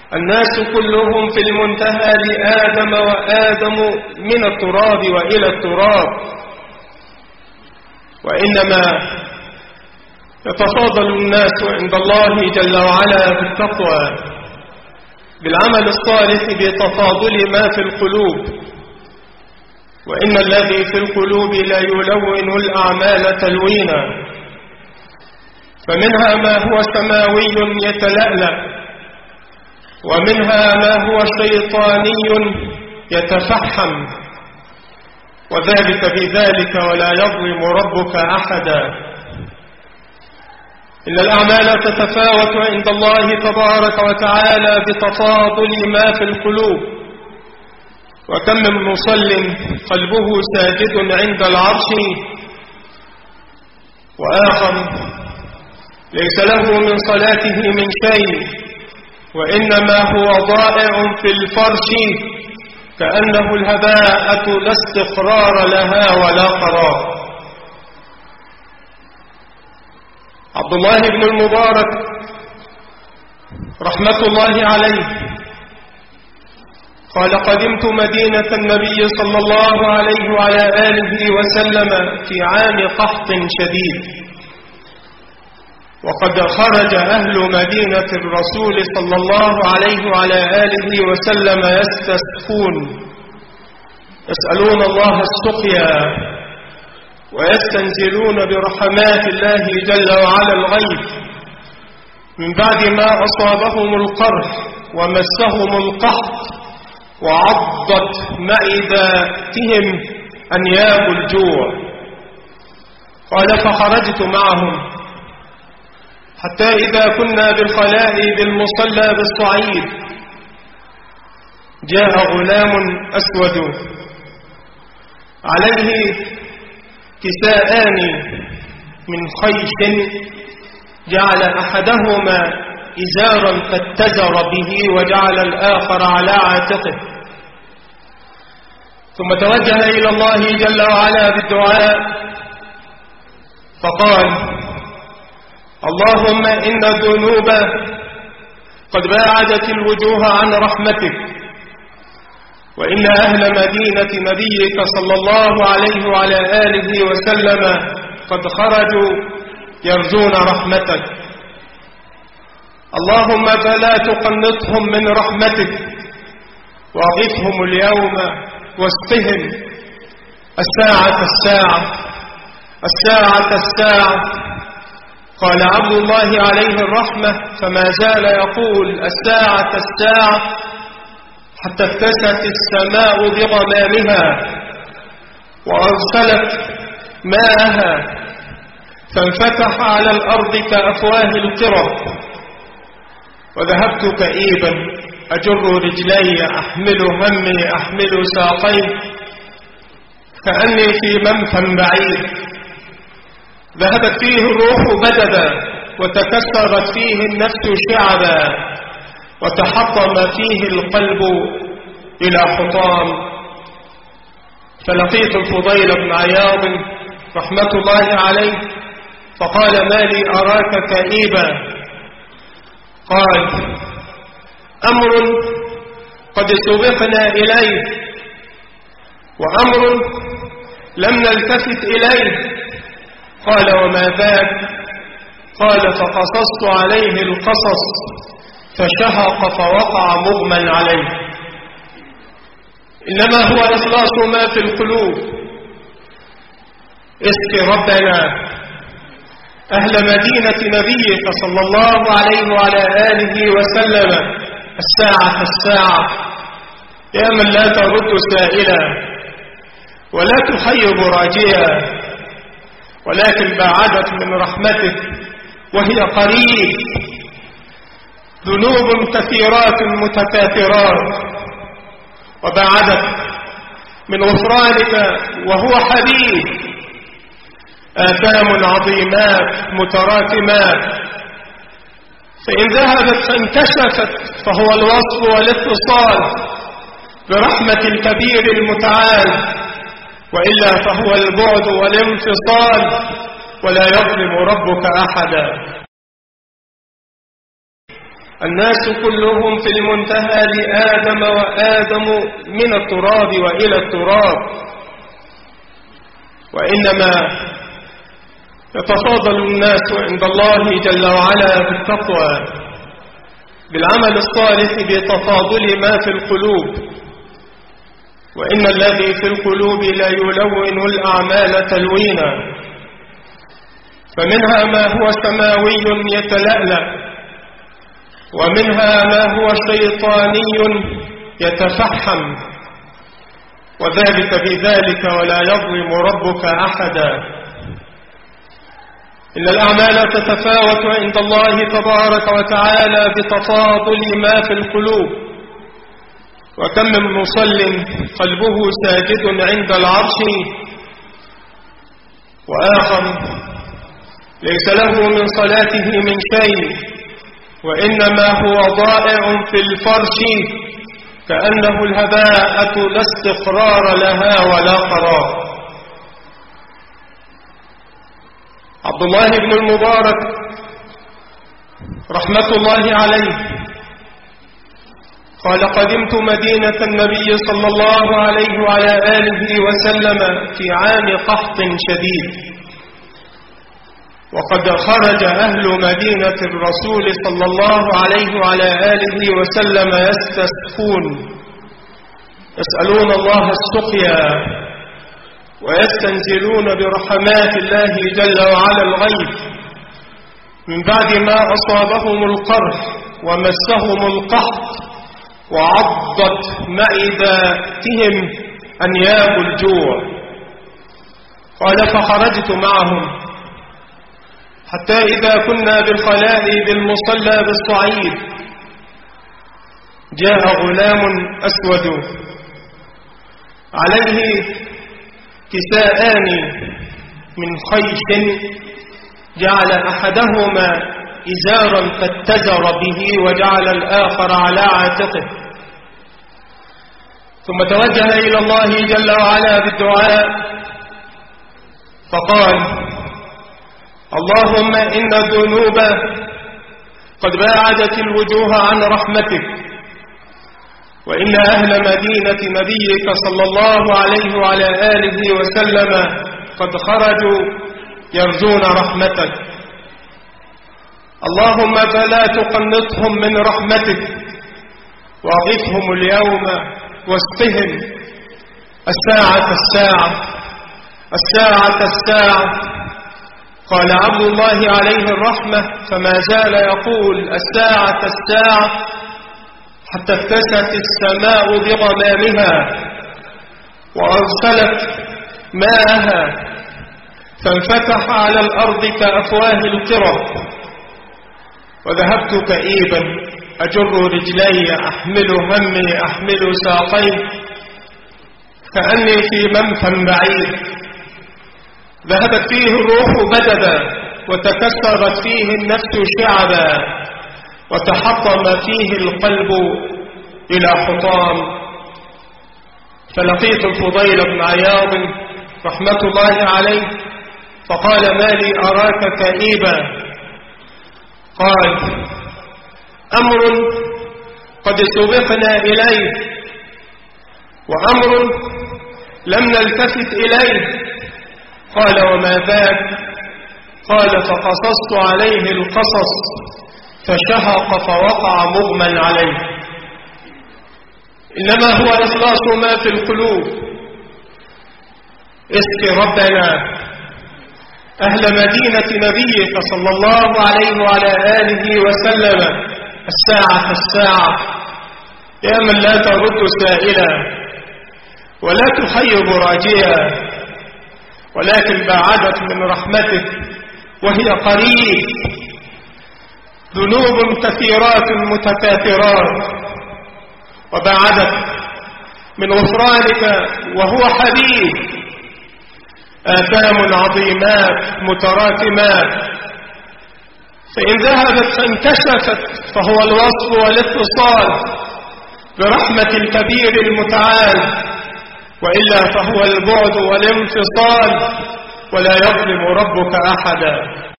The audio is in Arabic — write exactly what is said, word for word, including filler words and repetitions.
الناس كلهم في المنتهى لآدم، وآدم من التراب وإلى التراب، وإنما يتفاضل الناس عند الله جل وعلا بالتقوى بالعمل الصالح بتفاضل ما في القلوب، وإن الذي في القلوب لا يلون الأعمال تلوينا، فمنها ما هو سماوي يتلألأ، ومنها ما هو شيطاني يتفحم، وذلك بذلك ولا يظلم ربك أحدا. إن الأعمال تتفاوت عند الله تبارك وتعالى بتفاضل ما في القلوب، وكم من مصل قلبه ساجد عند العرش، وآخر ليس له من صلاته من شيء، وإنما هو ضائع في الفرش كأنه الهباءة لا استقرار لها ولا قرار. عبد الله بن المبارك رحمة الله عليه قال: قدمت مدينة النبي صلى الله عليه وعلى آله وسلم في عام قحط شديد، وقد خرج أهل مدينة الرسول صلى الله عليه وعلى آله وسلم يستسقون، يسألون الله السقيا، ويستنزلون برحمات الله جل وعلا الغيث من بعد ما أصابهم القرح ومسهم القحط وعضت معدتهم أنياب الجوع. قال: فخرجت معهم حتى إذا كنا بالخلاء بالمصلى بالصعيد جاء غلام أسود عليه كساءان من خيش، جعل أحدهما إزارا فاتزر به وجعل الآخر على عاتقه، ثم توجه إلى الله جل وعلا بالدعاء فقال: اللهم إن الذنوب قد باعدت الوجوه عن رحمتك، وإن أهل مدينة نبيك صلى الله عليه وعلى آله وسلم قد خرجوا يرجون رحمتك، اللهم فلا تقنطهم من رحمتك، واغثهم اليوم واسقهم الساعة الساعة الساعة الساعة. قال عبد الله عليه الرحمة: فما زال يقول الساعة الساعة حتى اتست السماء بغمامها وأرسلت ماءها فانفتح على الأرض كأفواه القرى، وذهبت كئيبا أجر رجلي أحمل همي أحمل ساقي كأني في منفى بعيد، ذهبت فيه الروح بددا وتكسرت فيه النفس شعبا وتحطم فيه القلب إلى حطام. فلقيت الفضيل بن عياض رحمة الله عليه فقال: ما لي أراك كئيبا؟ قال: أمر قد سبقنا إليه، وأمر لم نلتفت إليه. قال: وما ذاك؟ قال: فقصصت عليه القصص فشهق فوقع مغمى عليه. إنما هو إخلاص ما في القلوب. اسق ربنا أهل مدينة نبيك صلى الله عليه وعلى آله وسلم الساعة الساعة، يا من لا ترد سائلا ولا تخيب راجيا، ولكن باعدت من رحمتك وهي قريب، ذنوب كثيرات متكاثرات، وباعدت من غفرانك وهو حبيب، آثام عظيمات متراكمات، فإن ذهبت فانكشفت فهو الوصف والاتصال برحمة الكبير المتعال، وإلا فهو البعد والانفصال، ولا يظلم ربك أحدا. الناس كلهم في المنتهى لآدم، وآدم من التراب وإلى التراب، وإنما يتفاضل الناس عند الله جل وعلا بالتقوى بالعمل الصالح بتفاضل ما في القلوب، وإن الذي في القلوب لا يلون الأعمال تلوينا، فمنها ما هو سماوي يتلألأ، ومنها ما هو شيطاني يتفحم، وذلك بذلك ولا يظلم ربك أحدا. إن الأعمال تتفاوت عند الله تبارك وتعالى بتفاضل ما في القلوب، وكم من مصل قلبه ساجد عند العرش، وآخر ليس له من صلاته من شيء، وإنما هو ضائع في الفرش كأنه الهباءة لا استقرار لها ولا قرار. عبد الله بن المبارك رحمة الله عليه قال: قدمت مدينة النبي صلى الله عليه وعلى آله وسلم في عام قحط شديد، وقد خرج أهل مدينة الرسول صلى الله عليه وعلى آله وسلم يستسقون، يسألون الله السقيا، ويستنزلون برحمات الله جل وعلا الغيث من بعد ما أصابهم القرح ومسهم القحط وعضت معدتهم أنياب الجوع. قال: فخرجت معهم حتى إذا كنا بالخلاء بالمصلى بالصعيد جاء غلام أسود عليه كساءان من خيش، جعل أحدهما إزارا فاتزر به وجعل الآخر على عاتقه، ثم توجه إلى الله جل وعلا بالدعاء فقال: اللهم إن الذنوب قد باعدت الوجوه عن رحمتك، وإن أهل مدينة نبيك صلى الله عليه وعلى آله وسلم قد خرجوا يرجون رحمتك، اللهم فلا تقنطهم من رحمتك، واغثهم اليوم واسقهم الساعة الساعة الساعة الساعة. قال عبد الله عليه الرحمة: فما زال يقول الساعة الساعة حتى اتست السماء بغمامها وأرسلت ماءها فانفتح على الأرض كأفواه القرى، وذهبت كئيبا أجر رجلي أحمل همي أحمل ساقي كأني في منفى بعيد، ذهبت فيه الروح بددا وتكسرت فيه النفس شعبا وتحطم فيه القلب إلى حطام. فلقيت الفضيل بن عياض رحمة الله عليه فقال: ما لي أراك كئيبا؟ قال: أمر قد سبقنا إليه، وأمر لم نلتفت إليه. قال: وما ذاك؟ قال: فقصصت عليه القصص فشهق فوقع مغمى عليه. إنما هو إخلاص ما في القلوب. اسق ربنا أهل مدينة نبيك صلى الله عليه وعلى آله وسلم الساعة الساعة، يا من لا ترد سائلا ولا تخيب راجيا، ولكن بعدت من رحمتك وهي قريب، ذنوب كثيرات متكاثرات، وبعدت من غفرانك وهو حبيب، آثام عظيمات متراكمات، فإن ذهبت فانكشفت فهو الوصف والاتصال برحمة الكبير المتعال، وإلا فهو البعد والانفصال، ولا يظلم ربك أحدا.